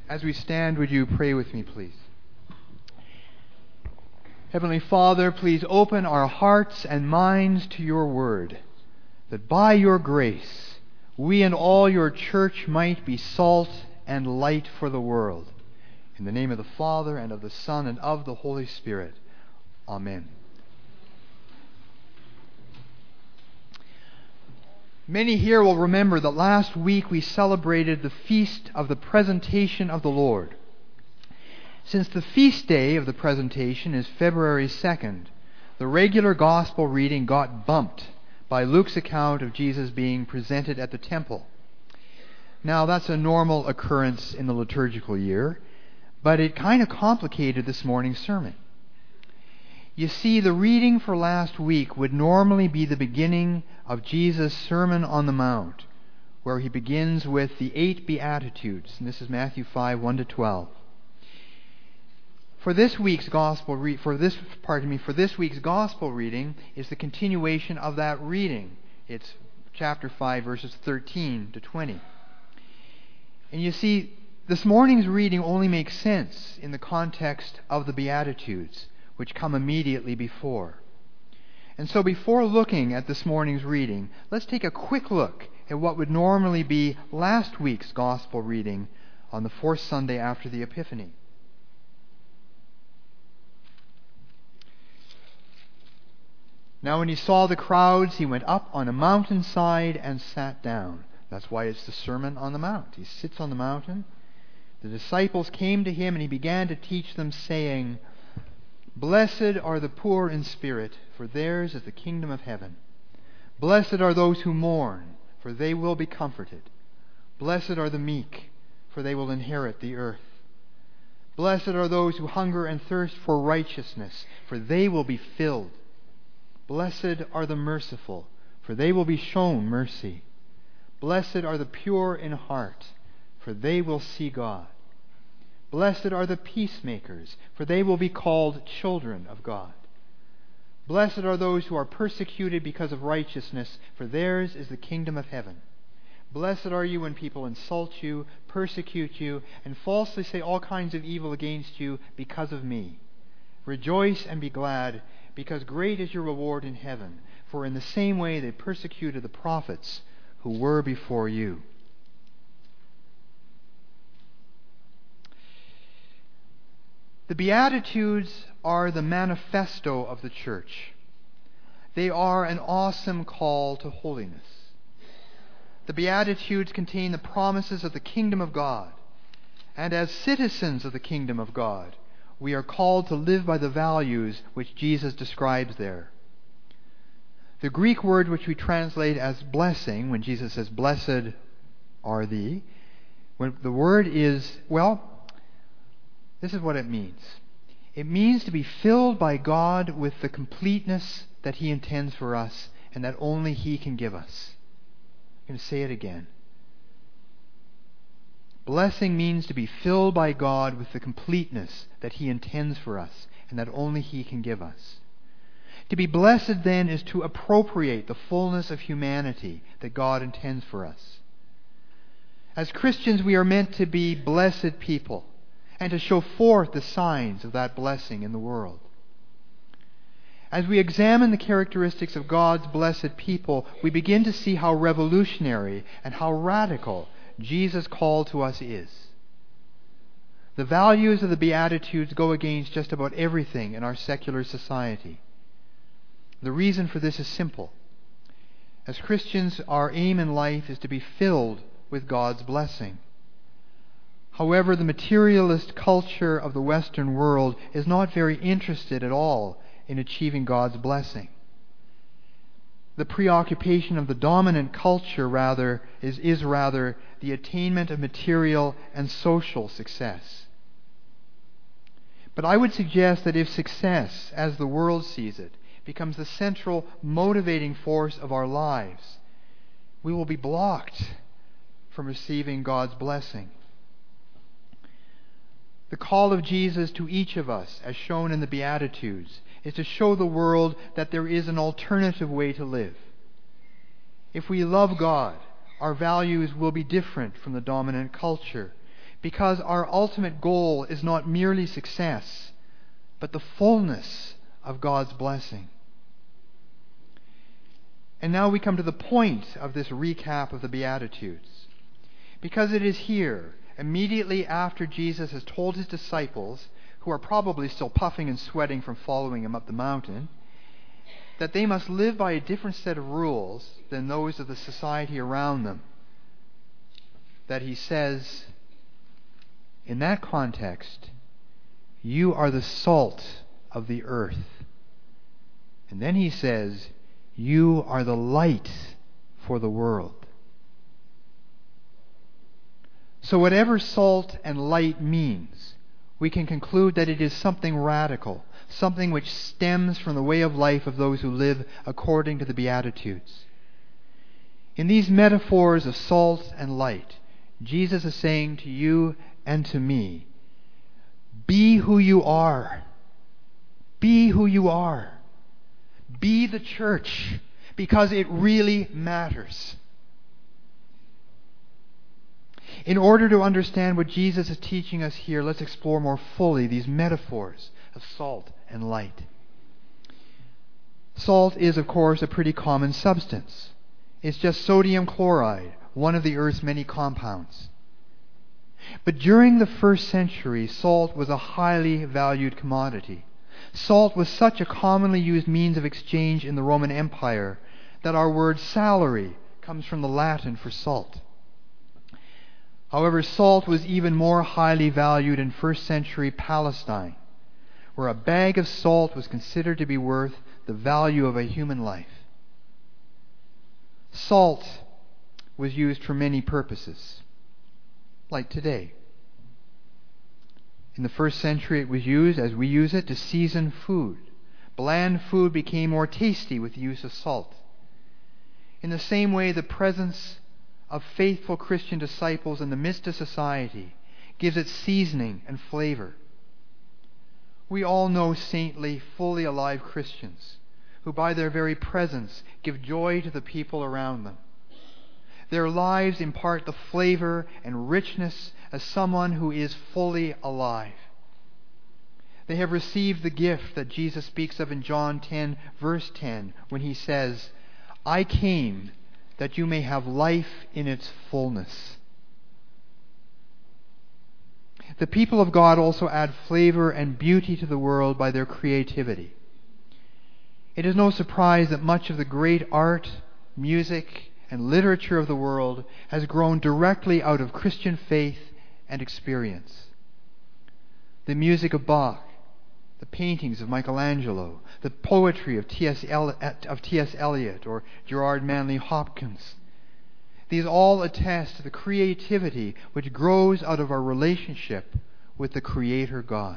As we stand, would you pray with me, please? Heavenly Father, please open our hearts and minds to your word, that by your grace we and all your church might be salt and light for the world. In the name of the Father, and of the Son, and of the Holy Spirit. Amen. Many here will remember that last week we celebrated the feast of the presentation of the Lord. Since the feast day of the presentation is February 2nd, the regular gospel reading got bumped by Luke's account of Jesus being presented at the temple. Now, that's a normal occurrence in the liturgical year, but it kind of complicated this morning's sermon. You see, the reading for last week would normally be the beginning of Jesus' Sermon on the Mount, where he begins with the 8 Beatitudes, and this is Matthew 5, 1-12. For this week's gospel reading is the continuation of that reading. It's chapter 5, verses 13-20. And you see, this morning's reading only makes sense in the context of the Beatitudes, which come immediately before. And so before looking at this morning's reading, let's take a quick look at what would normally be last week's gospel reading on the fourth Sunday after the Epiphany. Now when he saw the crowds, he went up on a mountainside and sat down. That's why it's the Sermon on the Mount. He sits on the mountain. The disciples came to him, and he began to teach them, saying, "Blessed are the poor in spirit, for theirs is the kingdom of heaven. Blessed are those who mourn, for they will be comforted. Blessed are the meek, for they will inherit the earth. Blessed are those who hunger and thirst for righteousness, for they will be filled. Blessed are the merciful, for they will be shown mercy. Blessed are the pure in heart, for they will see God. Blessed are the peacemakers, for they will be called children of God. Blessed are those who are persecuted because of righteousness, for theirs is the kingdom of heaven. Blessed are you when people insult you, persecute you, and falsely say all kinds of evil against you because of me. Rejoice and be glad, because great is your reward in heaven, for in the same way they persecuted the prophets who were before you." The Beatitudes are the manifesto of the church. They are an awesome call to holiness. The Beatitudes contain the promises of the kingdom of God. And as citizens of the kingdom of God, we are called to live by the values which Jesus describes there. The Greek word which we translate as blessing, when Jesus says, "Blessed are thee," when the word is, this is what it means. It means to be filled by God with the completeness that He intends for us and that only He can give us. I'm going to say it again. Blessing means to be filled by God with the completeness that He intends for us and that only He can give us. To be blessed, then, is to appropriate the fullness of humanity that God intends for us. As Christians, we are meant to be blessed people, and to show forth the signs of that blessing in the world. As we examine the characteristics of God's blessed people, we begin to see how revolutionary and how radical Jesus' call to us is. The values of the Beatitudes go against just about everything in our secular society. The reason for this is simple. As Christians, our aim in life is to be filled with God's blessing. However, the materialist culture of the Western world is not very interested at all in achieving God's blessing. The preoccupation of the dominant culture is rather the attainment of material and social success. But I would suggest that if success, as the world sees it, becomes the central motivating force of our lives, we will be blocked from receiving God's blessing. The call of Jesus to each of us, as shown in the Beatitudes, is to show the world that there is an alternative way to live. If we love God, our values will be different from the dominant culture, because our ultimate goal is not merely success, but the fullness of God's blessing. And now we come to the point of this recap of the Beatitudes. Because it is here, immediately after Jesus has told his disciples, who are probably still puffing and sweating from following him up the mountain, that they must live by a different set of rules than those of the society around them, that he says, in that context, you are the salt of the earth. And then he says, you are the light for the world. So whatever salt and light means, we can conclude that it is something radical, something which stems from the way of life of those who live according to the Beatitudes. In these metaphors of salt and light, Jesus is saying to you and to me, be who you are. Be who you are. Be the church, because it really matters. In order to understand what Jesus is teaching us here, let's explore more fully these metaphors of salt and light. Salt is, of course, a pretty common substance. It's just sodium chloride, one of the earth's many compounds. But during the first century, salt was a highly valued commodity. Salt was such a commonly used means of exchange in the Roman Empire that our word salary comes from the Latin for salt. However, salt was even more highly valued in first century Palestine, where a bag of salt was considered to be worth the value of a human life. Salt was used for many purposes, like today. In the first century, it was used, as we use it, to season food. Bland food became more tasty with the use of salt. In the same way, the presence of faithful Christian disciples in the midst of society gives it seasoning and flavor. We all know saintly, fully alive Christians who by their very presence give joy to the people around them. Their lives impart the flavor and richness as someone who is fully alive. They have received the gift that Jesus speaks of in John 10, verse 10, when he says, I came that you may have life in its fullness. The people of God also add flavor and beauty to the world by their creativity. It is no surprise that much of the great art, music, and literature of the world has grown directly out of Christian faith and experience. The music of Bach, the paintings of Michelangelo, the poetry of T.S. Eliot or Gerard Manley Hopkins, these all attest to the creativity which grows out of our relationship with the Creator God.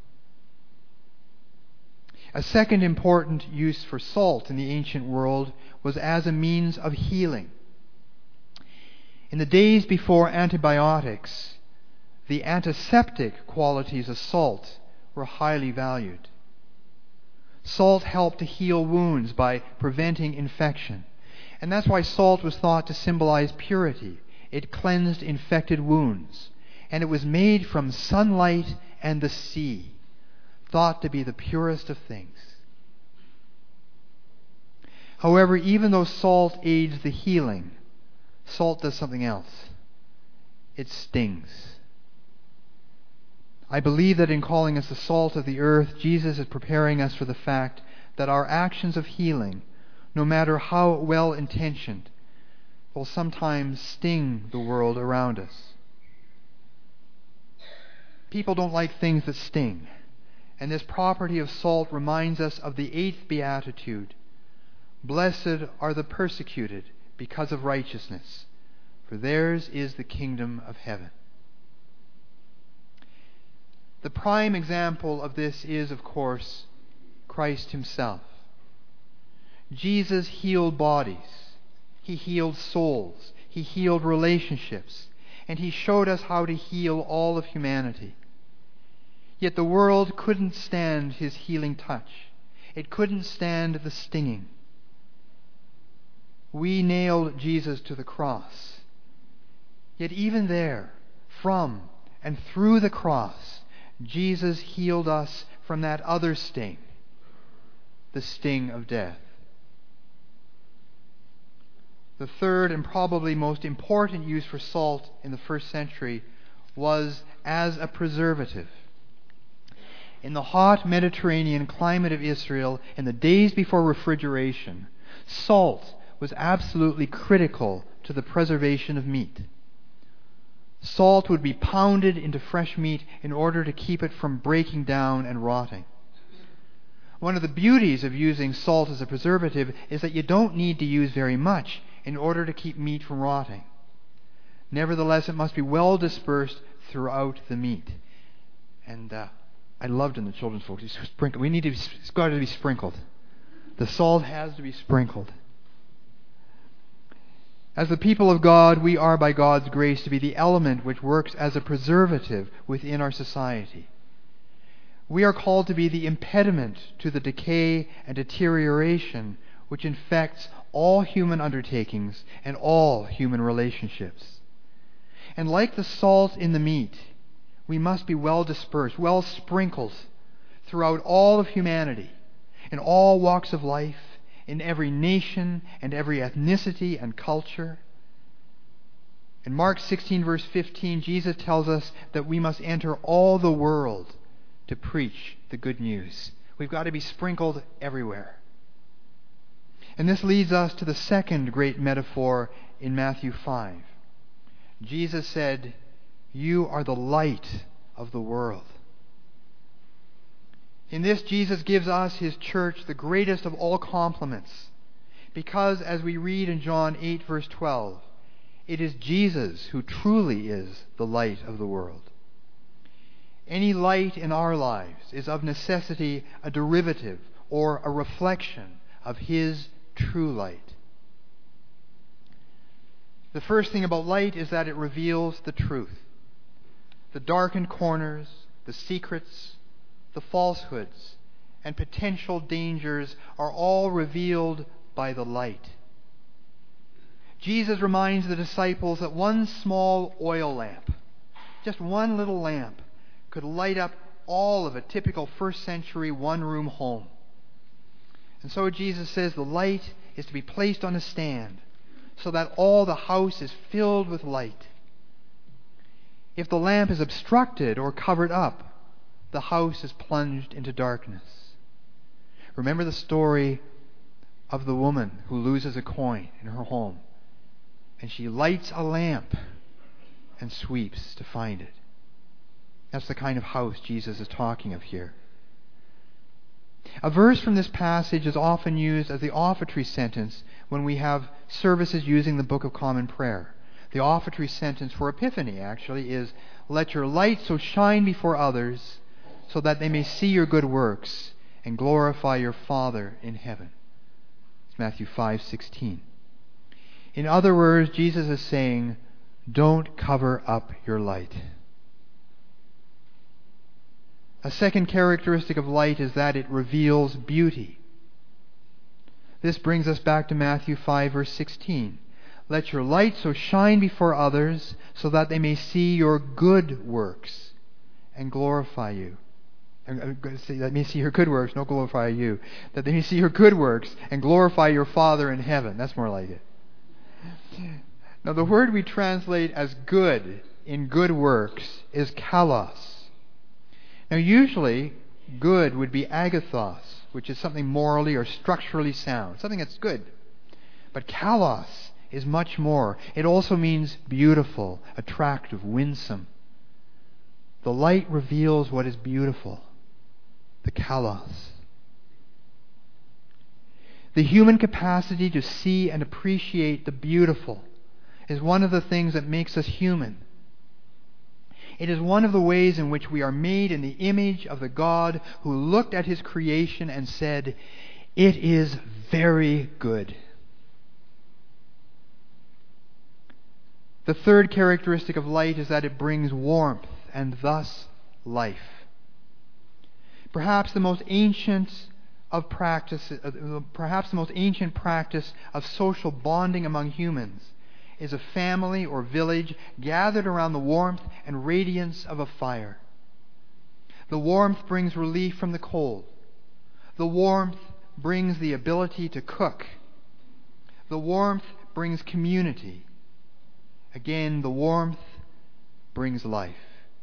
A second important use for salt in the ancient world was as a means of healing. In the days before antibiotics, the antiseptic qualities of salt were highly valued. Salt helped to heal wounds by preventing infection. And that's why salt was thought to symbolize purity. It cleansed infected wounds. And it was made from sunlight and the sea, thought to be the purest of things. However, even though salt aids the healing, salt does something else. It stings. I believe that in calling us the salt of the earth, Jesus is preparing us for the fact that our actions of healing, no matter how well-intentioned, will sometimes sting the world around us. People don't like things that sting. And this property of salt reminds us of the 8th Beatitude. Blessed are the persecuted because of righteousness, for theirs is the kingdom of heaven. The prime example of this is, of course, Christ himself. Jesus healed bodies. He healed souls. He healed relationships. And he showed us how to heal all of humanity. Yet the world couldn't stand his healing touch. It couldn't stand the stinging. We nailed Jesus to the cross. Yet even there, from And through the cross, Jesus healed us from that other sting, the sting of death. The third and probably most important use for salt in the first century was as a preservative. In the hot Mediterranean climate of Israel, in the days before refrigeration, salt was absolutely critical to the preservation of meat. Salt would be pounded into fresh meat in order to keep it from breaking down and rotting. One of the beauties of using salt as a preservative is that you don't need to use very much in order to keep meat from rotting. Nevertheless, it must be well dispersed throughout the meat. And I loved in the children's books, it's got to be sprinkled. The salt has to be sprinkled. As the people of God, we are by God's grace to be the element which works as a preservative within our society. We are called to be the impediment to the decay and deterioration which infects all human undertakings and all human relationships. And like the salt in the meat, we must be well dispersed, well sprinkled throughout all of humanity, in all walks of life, in every nation and every ethnicity and culture. In Mark 16, verse 15, Jesus tells us that we must enter all the world to preach the good news. We've got to be sprinkled everywhere. And this leads us to the second great metaphor in Matthew 5. Jesus said, "You are the light of the world." In this, Jesus gives us, his church, the greatest of all compliments, because, as we read in John 8, verse 12, it is Jesus who truly is the light of the world. Any light in our lives is of necessity a derivative or a reflection of his true light. The first thing about light is that it reveals the truth. The darkened corners, the secrets, the falsehoods, and potential dangers are all revealed by the light. Jesus reminds the disciples that one small oil lamp, just one little lamp, could light up all of a typical first century one-room home. And so Jesus says the light is to be placed on a stand so that all the house is filled with light. If the lamp is obstructed or covered up, the house is plunged into darkness. Remember the story of the woman who loses a coin in her home, and she lights a lamp and sweeps to find it. That's the kind of house Jesus is talking of here. A verse from this passage is often used as the offertory sentence when we have services using the Book of Common Prayer. The offertory sentence for Epiphany, actually, is, "Let your light so shine before others so that they may see your good works and glorify your Father in heaven." It's Matthew 5:16. In other words, Jesus is saying, don't cover up your light. A second characteristic of light is that it reveals beauty. This brings us back to Matthew 5, verse 16. "Let your light so shine before others so that they may see your good works and glorify you." Let me see your good works, not glorify you. That they may see your good works and glorify your Father in heaven. That's more like it. Now, the word we translate as good in good works is kalos. Now, usually, good would be agathos, which is something morally or structurally sound, something that's good. But kalos is much more. It also means beautiful, attractive, winsome. The light reveals what is beautiful, the kalos. The human capacity to see and appreciate the beautiful is one of the things that makes us human. It is one of the ways in which we are made in the image of the God who looked at his creation and said, "It is very good." The third characteristic of light is that it brings warmth and thus life. Perhaps the most ancient practice of social bonding among humans is a family or village gathered around the warmth and radiance of a fire. The warmth brings relief from the cold. The warmth brings the ability to cook. The warmth brings community. Again, the warmth brings life.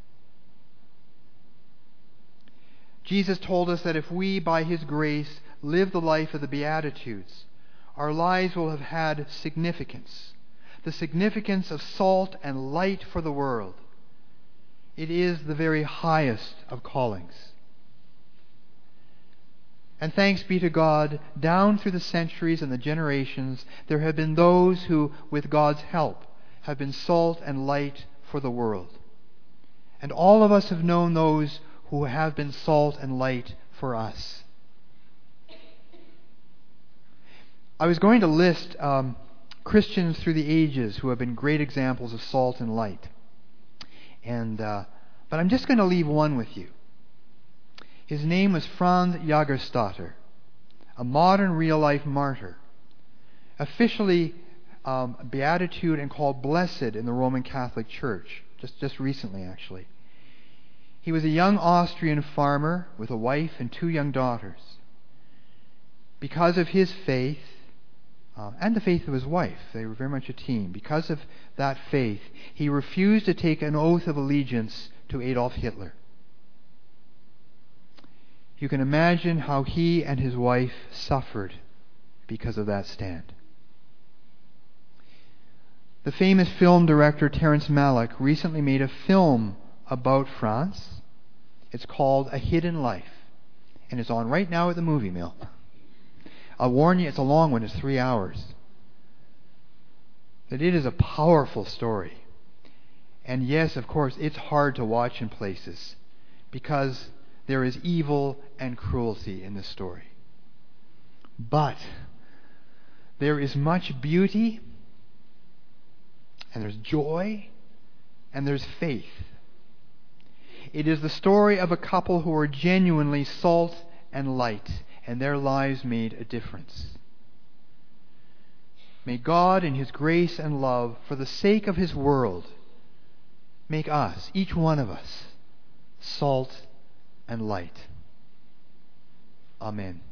Jesus told us that if we, by His grace, live the life of the Beatitudes, our lives will have had significance. The significance of salt and light for the world. It is the very highest of callings. And thanks be to God, down through the centuries and the generations, there have been those who, with God's help, have been salt and light for the world. And all of us have known those who have been salt and light for us. I was going to list Christians through the ages who have been great examples of salt and light. But I'm just going to leave one with you. His name was Franz Jagerstatter, a modern real-life martyr, officially beatitude and called blessed in the Roman Catholic Church, just recently actually. He was a young Austrian farmer with a wife and 2 young daughters. Because of his faith, and the faith of his wife, they were very much a team. Because of that faith, he refused to take an oath of allegiance to Adolf Hitler. You can imagine how he and his wife suffered because of that stand. The famous film director Terrence Malick recently made a film about Franz. It's called A Hidden Life, and it's on right now at the movie mill. I'll warn you, it's a long one. It's 3 hours. But it is a powerful story. And yes, of course, it's hard to watch in places because there is evil and cruelty in this story. But there is much beauty, and there's joy, and there's faith. It is the story of a couple who are genuinely salt and light, and their lives made a difference. May God, in His grace and love, for the sake of His world, make us, each one of us, salt and light. Amen.